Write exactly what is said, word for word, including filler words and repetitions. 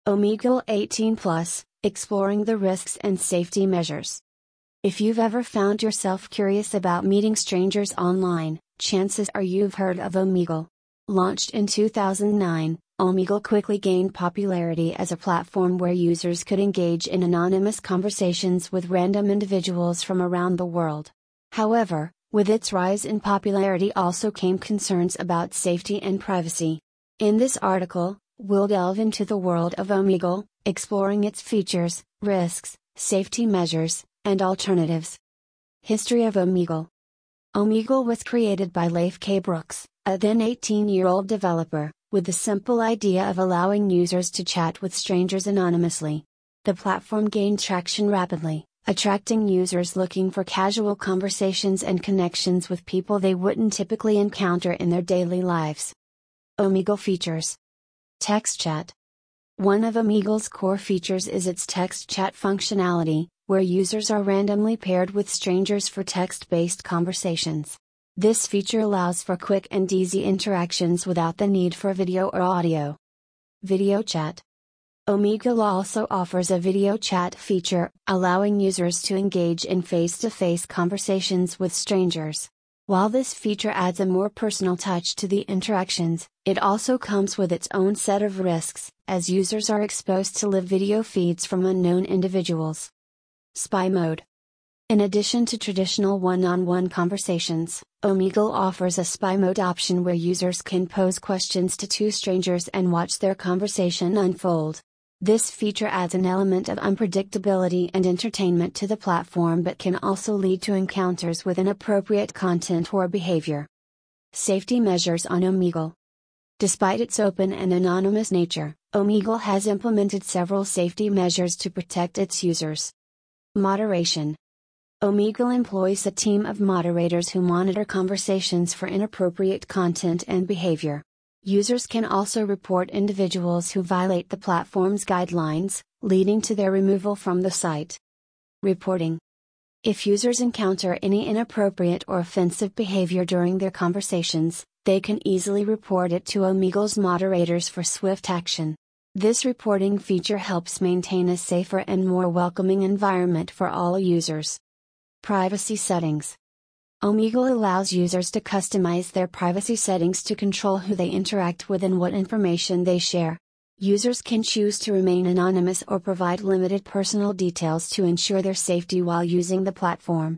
Omegle eighteen plus, exploring the risks and safety measures. If you've ever found yourself curious about meeting strangers online, chances are you've heard of Omegle. Launched in two thousand nine, Omegle quickly gained popularity as a platform where users could engage in anonymous conversations with random individuals from around the world. However, with its rise in popularity also came concerns about safety and privacy. In this article, we'll delve into the world of Omegle, exploring its features, risks, safety measures, and alternatives. History of Omegle. Omegle was created by Leif K. Brooks, a then eighteen-year-old developer, with the simple idea of allowing users to chat with strangers anonymously. The platform gained traction rapidly, attracting users looking for casual conversations and connections with people they wouldn't typically encounter in their daily lives. Omegle features. Text chat. One of Omegle's core features is its text chat functionality, where users are randomly paired with strangers for text-based conversations. This feature allows for quick and easy interactions without the need for video or audio. Video chat. Omegle also offers a video chat feature, allowing users to engage in face-to-face conversations with strangers. While this feature adds a more personal touch to the interactions, it also comes with its own set of risks, as users are exposed to live video feeds from unknown individuals. Spy mode. In addition to traditional one-on-one conversations, Omegle offers a spy mode option where users can pose questions to two strangers and watch their conversation unfold. This feature adds an element of unpredictability and entertainment to the platform but can also lead to encounters with inappropriate content or behavior. Safety measures on Omegle. Despite its open and anonymous nature, Omegle has implemented several safety measures to protect its users. Moderation. Omegle employs a team of moderators who monitor conversations for inappropriate content and behavior. Users can also report individuals who violate the platform's guidelines, leading to their removal from the site. Reporting. If users encounter any inappropriate or offensive behavior during their conversations, they can easily report it to Omegle's moderators for swift action. This reporting feature helps maintain a safer and more welcoming environment for all users. Privacy settings. Omegle allows users to customize their privacy settings to control who they interact with and what information they share. Users can choose to remain anonymous or provide limited personal details to ensure their safety while using the platform.